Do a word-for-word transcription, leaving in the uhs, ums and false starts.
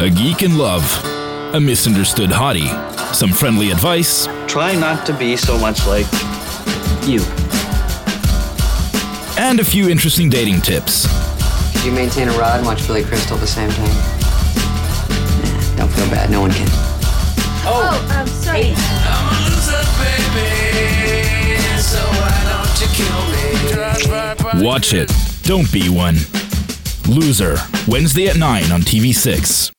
a geek in love, a misunderstood hottie, some friendly advice. Try not to be so much like you. And a few interesting dating tips. Could you maintain a rod and watch Billy Crystal at the same time? Nah, don't feel bad, no one can. Oh, oh I'm sorry. I'm a loser, baby, so why don't you kill me? Watch it. Don't be one. Loser, Wednesday at nine on T V six.